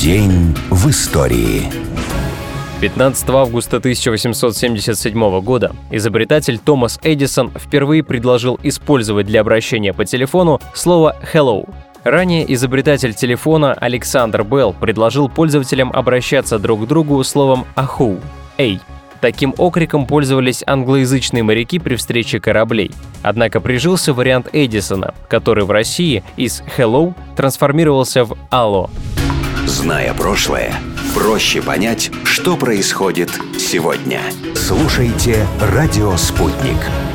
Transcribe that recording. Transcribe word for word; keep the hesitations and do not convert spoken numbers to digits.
День в истории. пятнадцатого августа тысяча восемьсот семьдесят седьмого года изобретатель Томас Эдисон впервые предложил использовать для обращения по телефону слово «hello». Ранее изобретатель телефона Александр Белл предложил пользователям обращаться друг к другу словом «аху» — «эй». Таким окриком пользовались англоязычные моряки при встрече кораблей. Однако прижился вариант Эдисона, который в России из «hello» трансформировался в «алло». Зная прошлое, проще понять, что происходит сегодня. Слушайте «Радио Спутник».